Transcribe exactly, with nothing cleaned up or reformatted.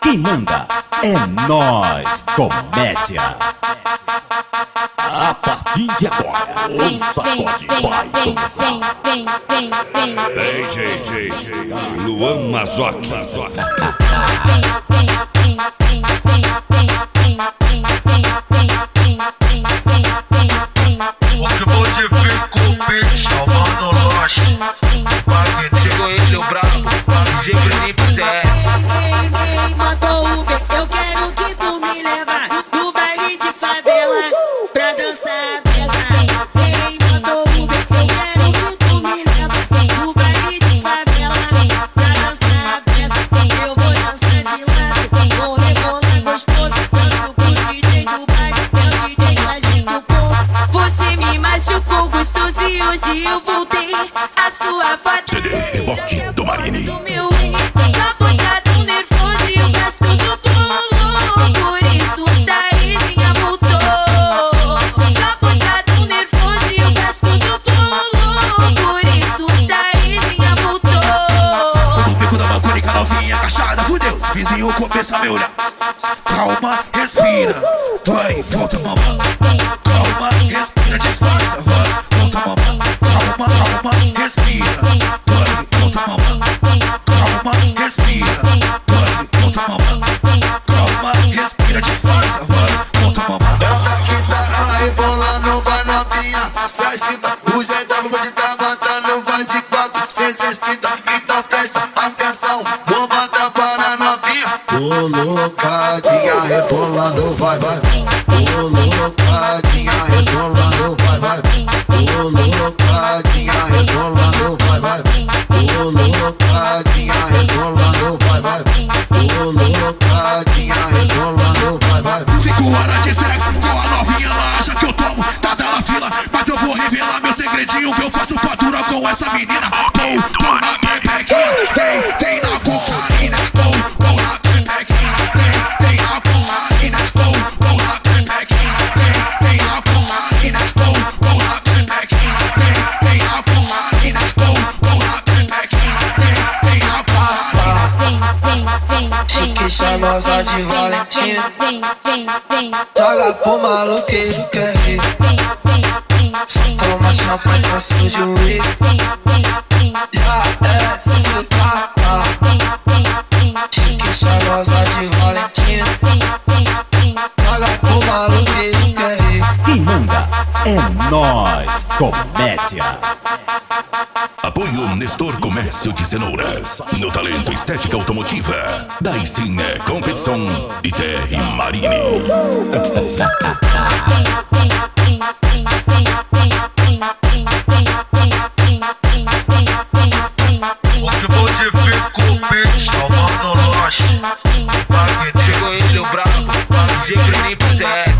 Quem manda é nós, comédia. A partir de agora, o sacode vai começar. Vem, vem, vem, vem, D J Luan Mazoc. O que você ficou, bitch, chamando Lost. Chegou ele, o brabo, D J Bruninho P Z S. Matou o Uber, eu quero que tu me leva no baile de favela pra dançar pesa. Ei, matou o Uber, eu quero que tu me leva no baile de favela pra dançar pesa. Eu vou dançar de lado, vou rebolar gostoso, danço pro D J do baile, meu D J agita o povo. Você me machucou gostoso e hoje eu voltei. A sua foto C D Reboque do Marini. do meu ex, sabotado, nervoso e o gasto do bolo. Por isso a Taizinha voltou. Sabotado, nervoso e o gasto do bolo. Por isso a Taizinha voltou. No bico da balcônica novinha, agachada, fudeu. Os vizinhos começam a me olhar. Calma, respira. Vai, volta, mamãe. Calma, respira, disfarça. Vai, volta, mamãe. Calma, calma, respira. Vai, volta, mamãe. Calma, respira. Vai, volta, mamãe. Calma, respira, disfarça. Vai, volta, mamãe. Ela tá quitada, ela rebolando, vai novinha. Se agita, o jeitão de tá matando, vai de quatro, se exercita, então festa, atenção, vou botar para novinha. Ô loucadinha, rebolando, vai, vai. Ô loucadinha, rebolando, vai, vai. Ô loucadinha, rebolando, vai, vai. Ô loucadinha, rebolando, vai, vai. Ô loucadinha, rebolando, vai, vai. Cinco horas de sexo com a novinha, ela acha que eu tomo, tá dela fila. Mas eu vou revelar meu segredinho, que eu faço fatura com essa menina. Pou, pou na pepequinha, tem, tem na cocaína. Pou, pou na pepequinha, tem, tem na cocaína. Pou, pou na pepequinha, tem, tem na cocaína. Pou, pou na pepequinha, tem, tem na cocaína. Pou, pou na pepequinha, tem, tem na cocaína. Chique charmosa de Valentina. vem, vem, vem, Joga pro maluqueiro que é rico. Só toma champanhe pra sujo o risco. Já é, se cê tá, tá. Chique charmosa de Valentina. Joga pro maluqueiro que é rico. Quem manda é nós, comédia. Apoio Nestor Comércio de Cenouras. No talento estética automotiva. Daí sim é competição e T R Marini. O que você ficou, bitch, chamando Lost. Chegou ele, o brabo, D J Bruninho P Z S.